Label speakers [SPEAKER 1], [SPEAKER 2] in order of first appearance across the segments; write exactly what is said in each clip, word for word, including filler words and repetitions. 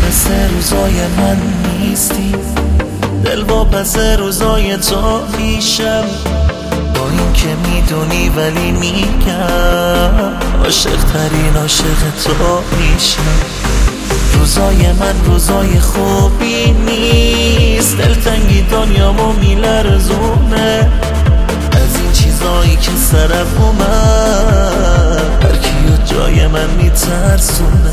[SPEAKER 1] مثل روزای من نیستی، دل واپس روزای تو میشم. با این که میدونی ولی میگم عاشق ترین عاشق تو میشم. روزای من روزای خوبی نیست، دلتنگی دنیامو میلرزونه از این چیزایی که سرم اومد، هر کیو جای من میترسونه.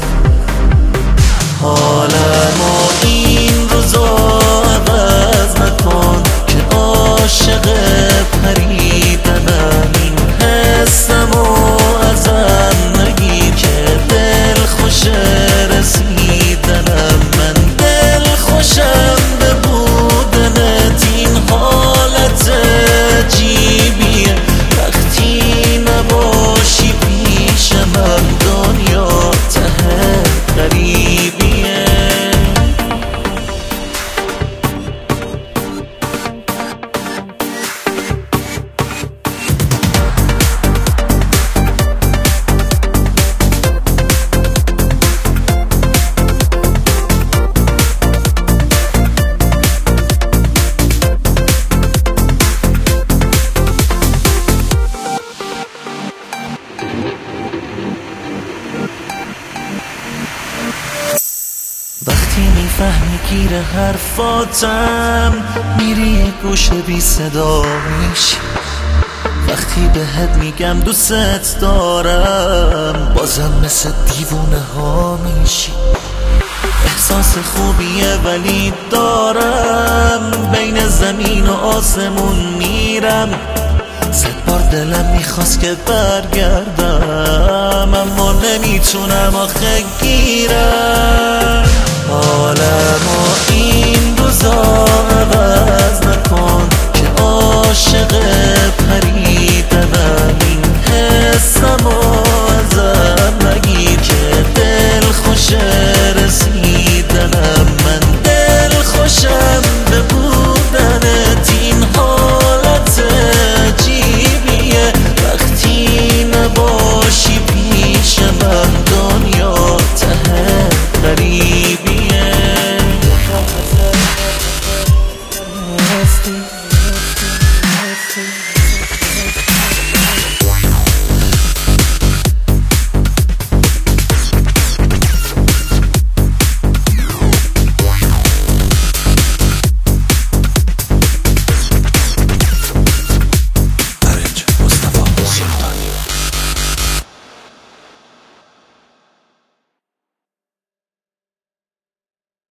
[SPEAKER 1] حالمو این روزا عوض نکن که عاشق پریدنم، این حسمو ازم نگیر که دل خوش رسیدنم. من دل خوشم به بودنت، این حالت عجیبیه وقتی نباشی پیشم، دنیا ته غریبیه. وقتی میفهمی گیر حرفاتم، میری یه گوشه بی صدا میشی. وقتی بهت میگم دوست دارم، بازم مثل دیوونه ها میشی. احساس خوبیه ولی دارم، بین زمین و آسمون میرم. صد بار دلم میخواست که برگردم، اما نمیتونم آخه گیرم. حالمو این روزا عوض نکن که عاشق پریدنم، این حسمو ازم نگیر که دل خوشه